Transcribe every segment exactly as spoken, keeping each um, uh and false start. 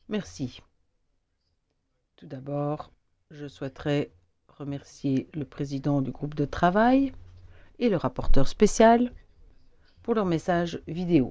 Merci. Tout d'abord, je souhaiterais remercier le président du groupe de travail et le rapporteur spécial pour leur message vidéo.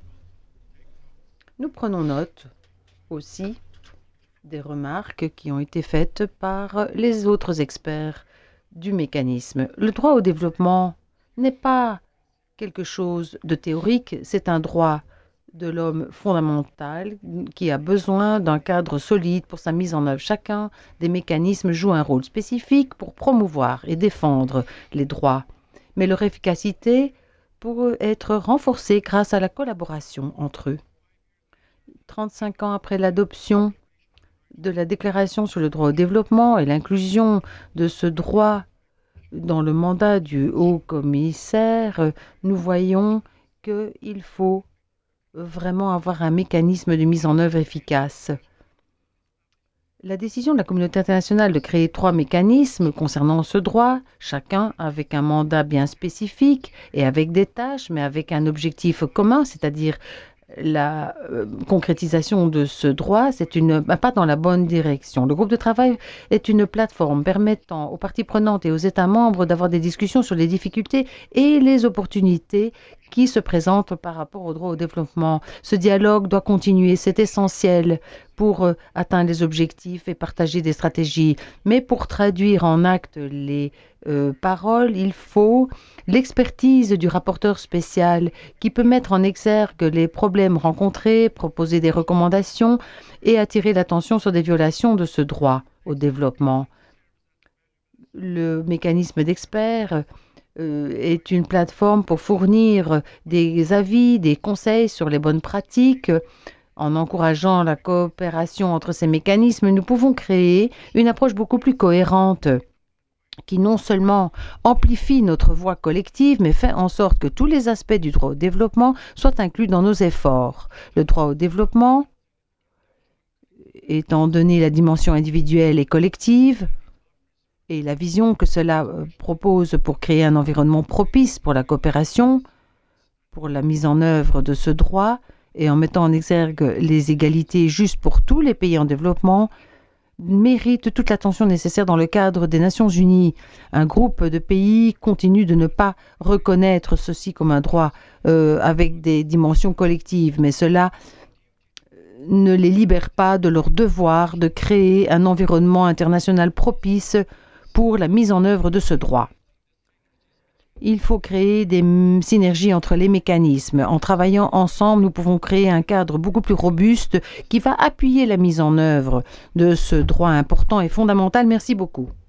Nous prenons note aussi des remarques qui ont été faites par les autres experts du mécanisme. Le droit au développement n'est pas quelque chose de théorique, c'est un droit de l'homme fondamental qui a besoin d'un cadre solide pour sa mise en œuvre. Chacun des mécanismes joue un rôle spécifique pour promouvoir et défendre les droits, mais leur efficacité pourrait être renforcée grâce à la collaboration entre eux. trente-cinq ans après l'adoption de la Déclaration sur le droit au développement et l'inclusion de ce droit dans le mandat du haut-commissaire, nous voyons qu'il faut vraiment avoir un mécanisme de mise en œuvre efficace. La décision de la communauté internationale de créer trois mécanismes concernant ce droit, chacun avec un mandat bien spécifique et avec des tâches, mais avec un objectif commun, c'est-à-dire la euh, concrétisation de ce droit, c'est une un pas dans la bonne direction. Le groupe de travail est une plateforme permettant aux parties prenantes et aux États membres d'avoir des discussions sur les difficultés et les opportunités qui se présentent par rapport au droit au développement. Ce dialogue doit continuer, c'est essentiel pour euh, atteindre les objectifs et partager des stratégies. Mais pour traduire en actes les euh, paroles, il faut l'expertise du rapporteur spécial qui peut mettre en exergue les problèmes rencontrés, proposer des recommandations et attirer l'attention sur des violations de ce droit au développement. Le mécanisme d'experts euh, est une plateforme pour fournir des avis, des conseils sur les bonnes pratiques. En encourageant la coopération entre ces mécanismes, nous pouvons créer une approche beaucoup plus cohérente qui non seulement amplifie notre voix collective, mais fait en sorte que tous les aspects du droit au développement soient inclus dans nos efforts. Le droit au développement, étant donné la dimension individuelle et collective, et la vision que cela propose pour créer un environnement propice pour la coopération, pour la mise en œuvre de ce droit, et en mettant en exergue les égalités justes pour tous les pays en développement, mérite toute l'attention nécessaire dans le cadre des Nations Unies. Un groupe de pays continue de ne pas reconnaître ceci comme un droit euh, avec des dimensions collectives, mais cela ne les libère pas de leur devoir de créer un environnement international propice pour la mise en œuvre de ce droit. Il faut créer des synergies entre les mécanismes. En travaillant ensemble, nous pouvons créer un cadre beaucoup plus robuste qui va appuyer la mise en œuvre de ce droit important et fondamental. Merci beaucoup.